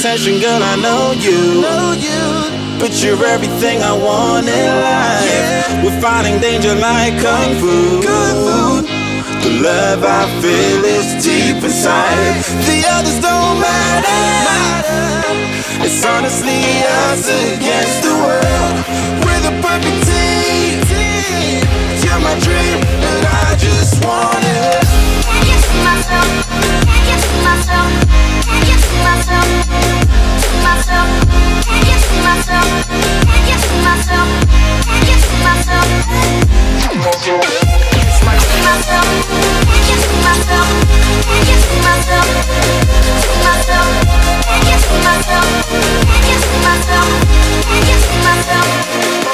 attention, girl, I know you. But you're everything I want in life. We're fighting danger like Kung Fu. The love I feel is deep inside. The others don't matter. It's honestly us against the world. We're the perfect team. You're my dream, and I just want it. Can you see myself? Can you see myself? Can you see myself? See myself? Can you see myself? Can you see myself? Can you see myself? See myself? Can you see myself? Can you see myself? See myself? Can you see myself? Can you see myself? Can you see myself?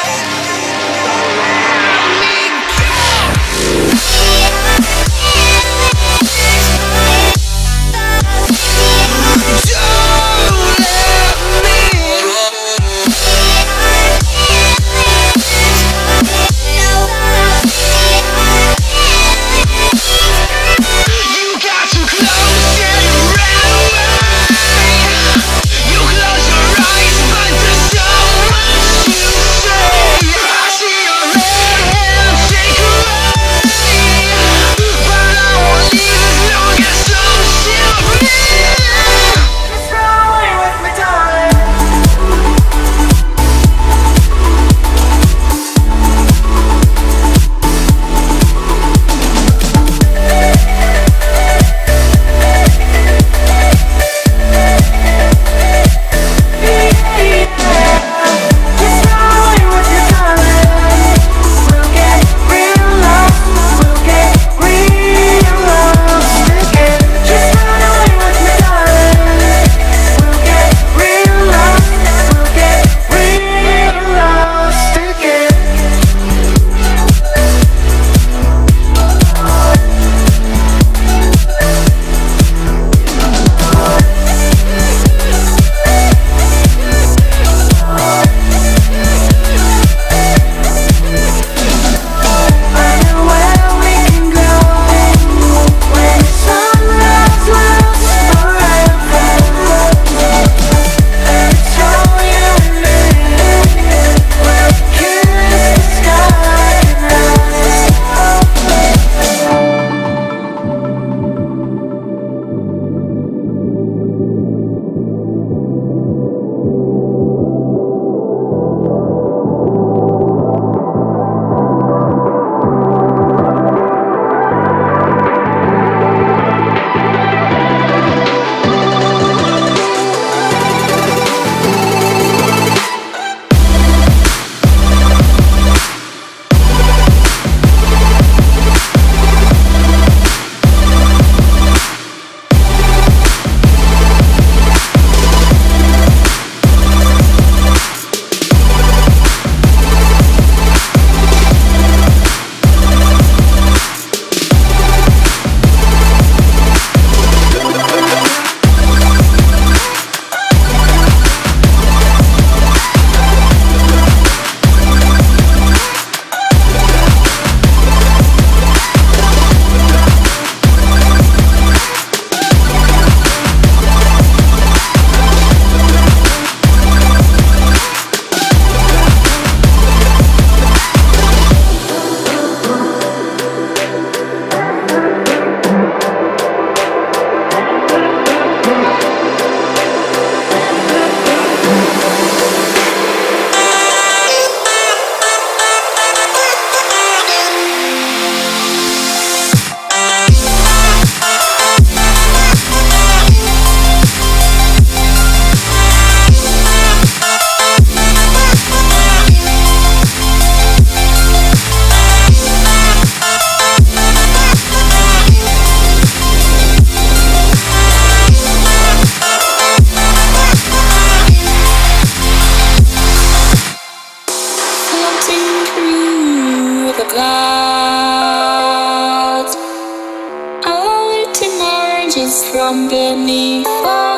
from beneath the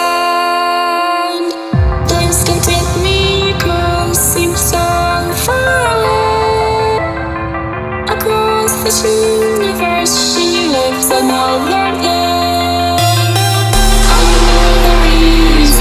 sand. Place can take me across, seems so far away. Across this universe, she lives another day. I know the reason.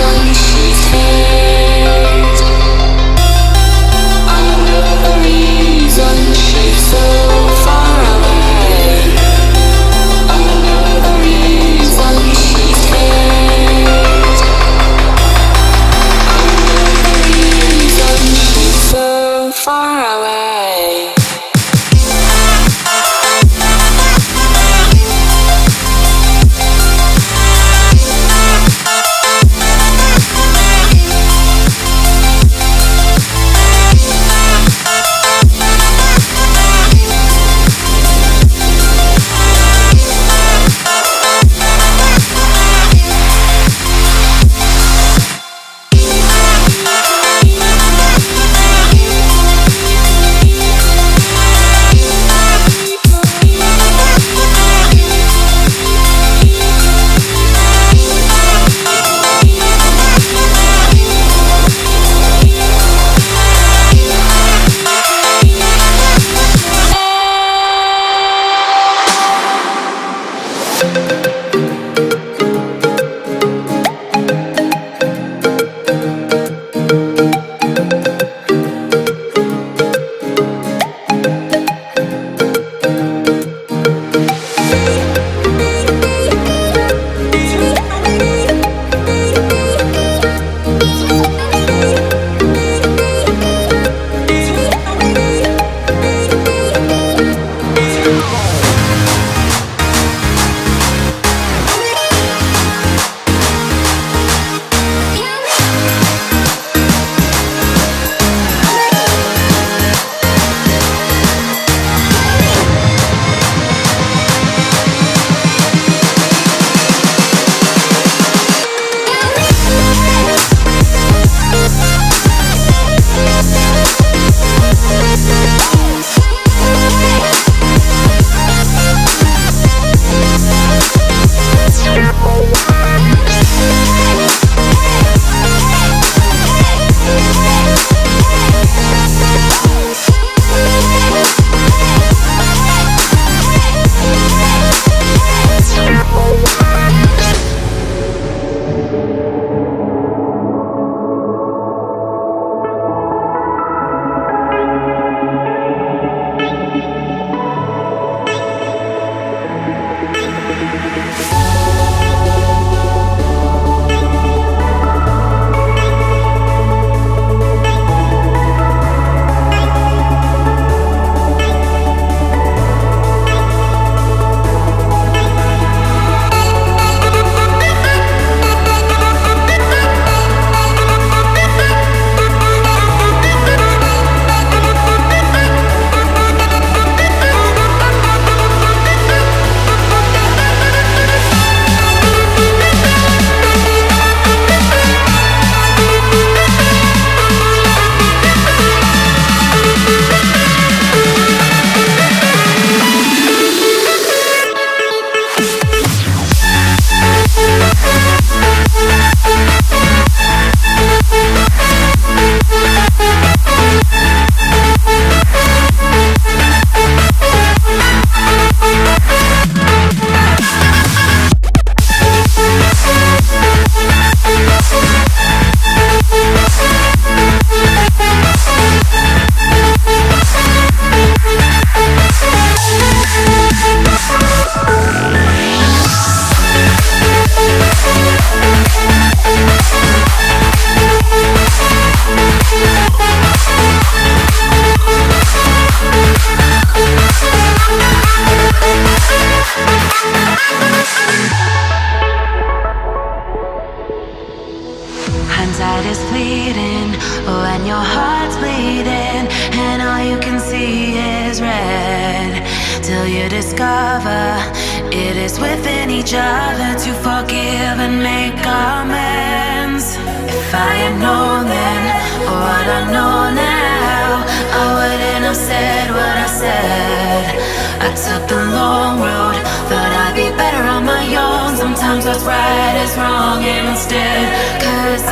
till you discover it is within each other to forgive and make amends. If I had known then what I know now, I wouldn't have said what I said. I took the long road, thought I'd be better on my own. Sometimes what's right is wrong instead. 'Cause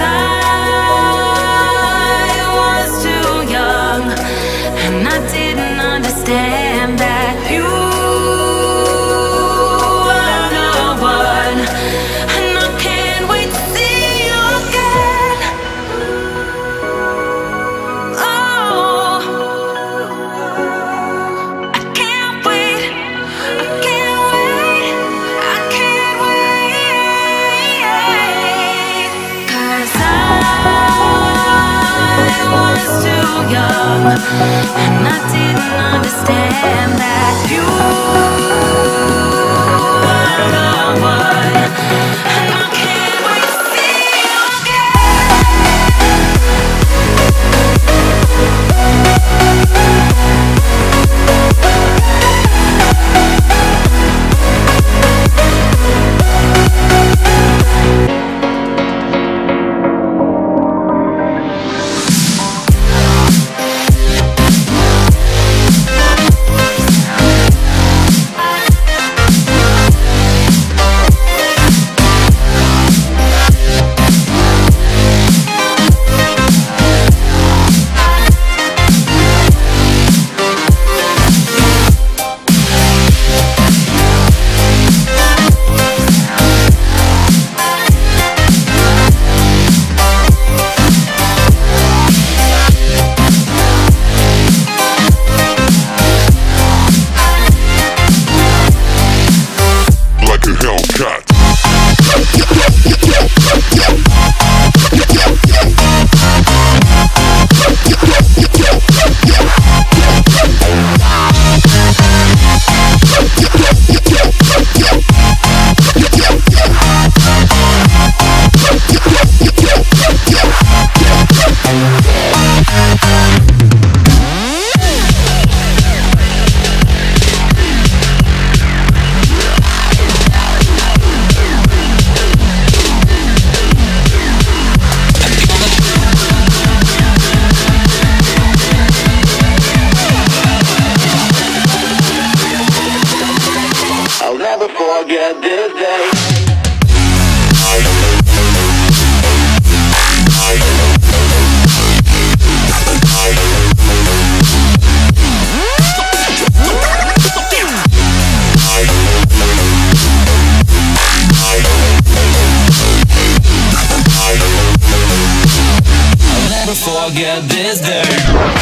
I was too young, and I didn't understand that you were the one. And I can't wait to see you again. Oh, I can't wait, I can't wait, I can't wait. 'Cause I was too young, and I didn't understand that you were the one. And I can't wait to see you forget this day. I'll never forget this day.